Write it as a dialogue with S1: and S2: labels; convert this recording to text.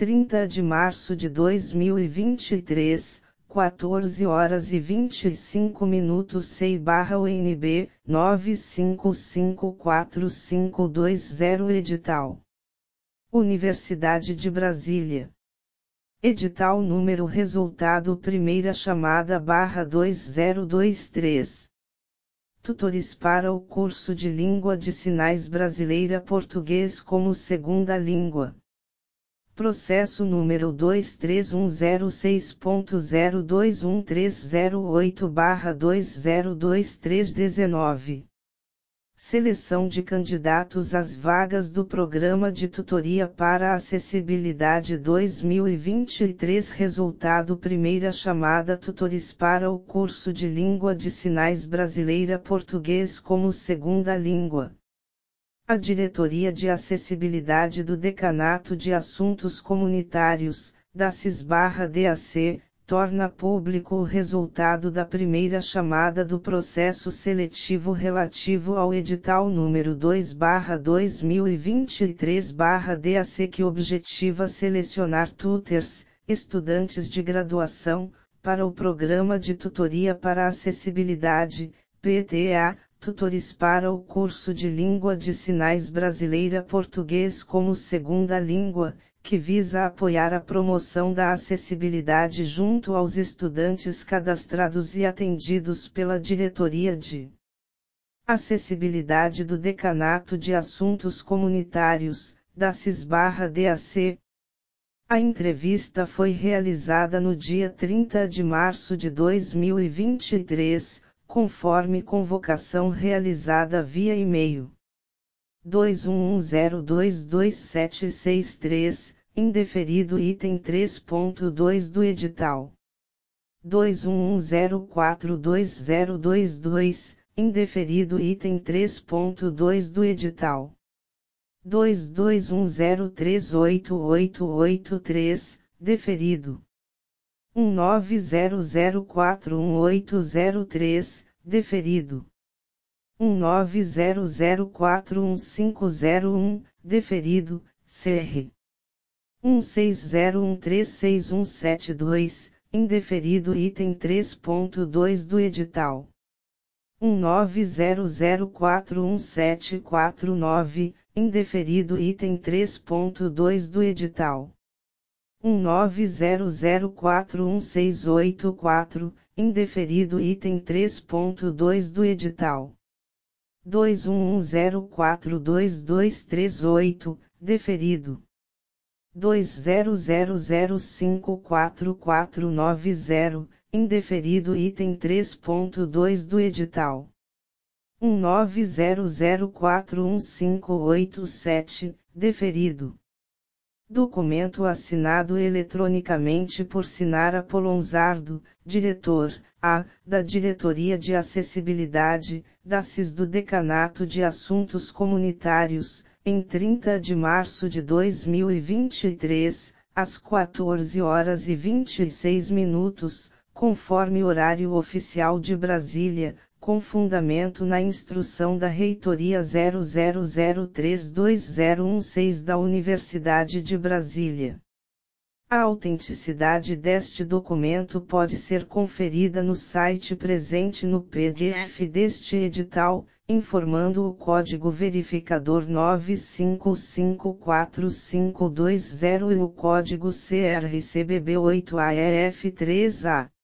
S1: 30 de março de 2023, 14 horas e 25 minutos. SEI/UNB, 9554520 Edital. Universidade de Brasília. Edital número resultado primeira chamada/2023. Tutores para o curso de Língua de Sinais Brasileira Português como Segunda Língua. Processo número 23106.0213008/202319. Seleção de candidatos às vagas do Programa de Tutoria para a Acessibilidade 2023. Resultado primeira chamada. Tutores para o curso de Língua de Sinais Brasileira Português como Segunda Língua. A Diretoria de Acessibilidade do Decanato de Assuntos Comunitários, DACIS/DAC, torna público o resultado da primeira chamada do processo seletivo relativo ao edital número 2/2023/DAC, que objetiva selecionar tutors, estudantes de graduação, para o Programa de Tutoria para a Acessibilidade, PTA, tutores para o curso de Língua de Sinais Brasileira Português como Segunda Língua, que visa apoiar a promoção da acessibilidade junto aos estudantes cadastrados e atendidos pela Diretoria de Acessibilidade do Decanato de Assuntos Comunitários, DACIS/DAC. A entrevista foi realizada no dia 30 de março de 2023, conforme convocação realizada via e-mail. 2110227763, indeferido item 3.2 do edital. 2110420222, indeferido item 3.2 do edital. 2210388883, deferido. 1900418003, deferido. 1900411501, deferido, CR. 1601367172, indeferido item 3.2 do edital. 1900411749, indeferido item 3.2 do edital. 1900416884, indeferido item 3.2 do edital. 2110422238, deferido. 2000544490, indeferido item 3.2 do edital. 1900415887, deferido. Documento assinado eletronicamente por Sinara Polonzardo, diretor, da Diretoria de Acessibilidade, DACIS do Decanato de Assuntos Comunitários, em 30 de março de 2023, às 14 horas e 26 minutos, conforme horário oficial de Brasília, com fundamento na instrução da Reitoria 00032016 da Universidade de Brasília. A autenticidade deste documento pode ser conferida no site presente no PDF deste edital, informando o código verificador 9554520 e o código CRCBB 8AEF3A.